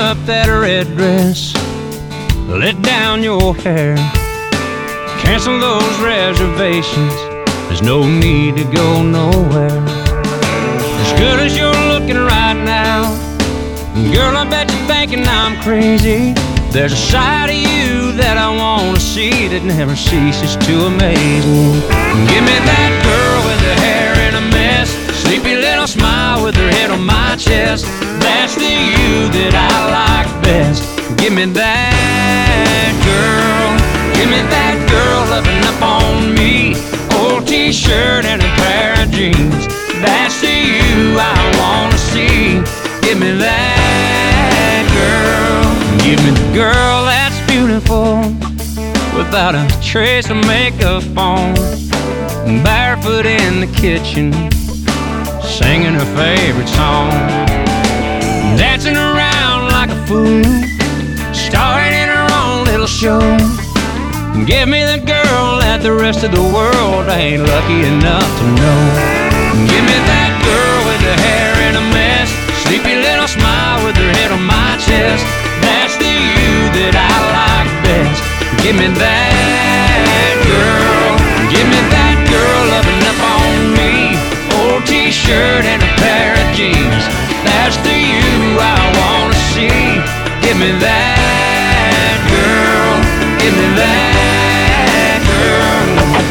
up that red dress, let down your hair, cancel those reservations. There's no need to go nowhere. As good as you're looking right now, girl, I bet you're thinking I'm crazy. There's a side of you that I wanna see that never ceases to amaze me. Give me that girl with her hair in a mess, sleepy little smile with her head on my chest. That's the you that I like best. Give me that girl. Give me that girl loving up on me. Old t-shirt and a pair of jeans. That's the you I wanna see. Give me that girl. Give me the girl that's beautiful, without a trace of makeup on, barefoot in the kitchen, singing her favorite song, dancing around like a fool, starring in her own little show. Give me the girl that the rest of the world ain't lucky enough to know. Give me that girl with her hair in a mess, sleepy little smile with her head on my chest. That's the you that I like best. Give me that girl. Give me that girl loving up on me. Old t-shirt and a pair of jeans. That's the you I wanna see. Give me that girl. Give me that girl.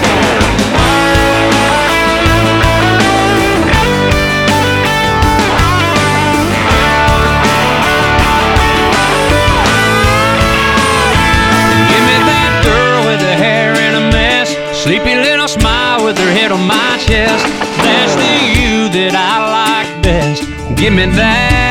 Sleepy little smile with her head on my chest. That's the you that I like best. Give me that